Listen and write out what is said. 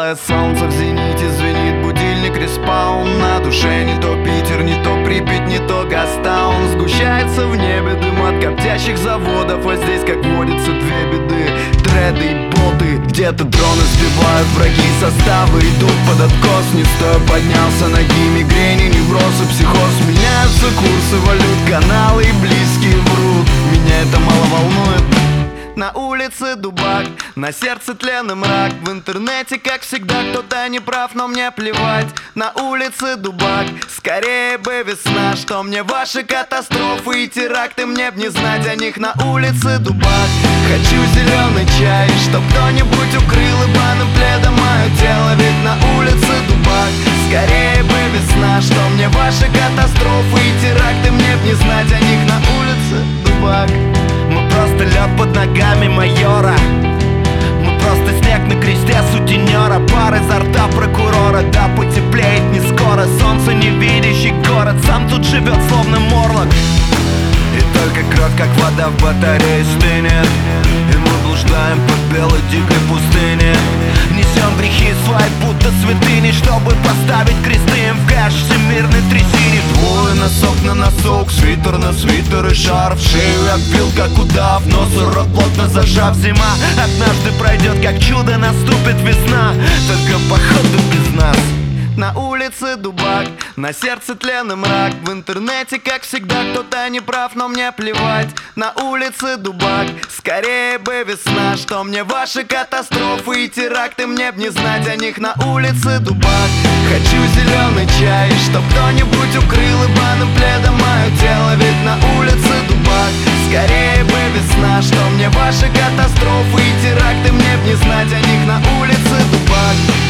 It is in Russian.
Алое солнце в зените, звенит будильник, респаун. На душе не то Питер, не то Припять, не то Гастаун. Сгущается в небе дым от коптящих заводов, а здесь, как водится, две беды: треды и боты. Где-то дроны сбивают, враги составы идут под откос. Не стоя поднялся ноги, мигрени, невроз и психоз. Меняются курсы валют, каналы и близкие врут. Меня это мало волнует. На улице дубак, на сердце тлен и мрак. В интернете, как всегда, кто-то не прав, но мне плевать. На улице дубак, скорее бы весна. Что мне ваши катастрофы и теракты, мне б не знать о них. На улице дубак, хочу зеленый чай, чтоб кто-нибудь укрыл ибаным пледом мое тело. Ведь на улице дубак, скорее бы весна. Что мне ваши катастрофы и теракты, мне б не знать о них. На улице дубак. Мы просто лед под ногами майора. Мы просто снег на кресте сутенера. Пар изо рта прокурора. Да, потеплеет не скоро. Солнце невидящий город сам тут живет словно морлок. И только кровь, как вода в батарее, стынет. И мы блуждаем по белой дикой пустыне. Несем грехи свои, будто святыни, чтобы поставить кресты им в кэш всемирной трясине. Двое носок на носок, свитер на свитер и шарф. Шею обвил, как удав, нос рот плотно зажав. Зима однажды пройдет, как чудо наступит весна. Только походу без нас. На улице дубак, на сердце тлен и мрак. В интернете, как всегда, кто-то не прав, но мне плевать. На улице дубак, скорее бы весна. Что мне ваши катастрофы и теракты, мне б не знать о них. На улице дубак, хочу зеленый чай, чтоб кто-нибудь укрыл ибаным пледом мое тело. Ведь на улице дубак, скорее бы весна. Что мне ваши катастрофы и теракты, мне б не знать о них. На улице дубак.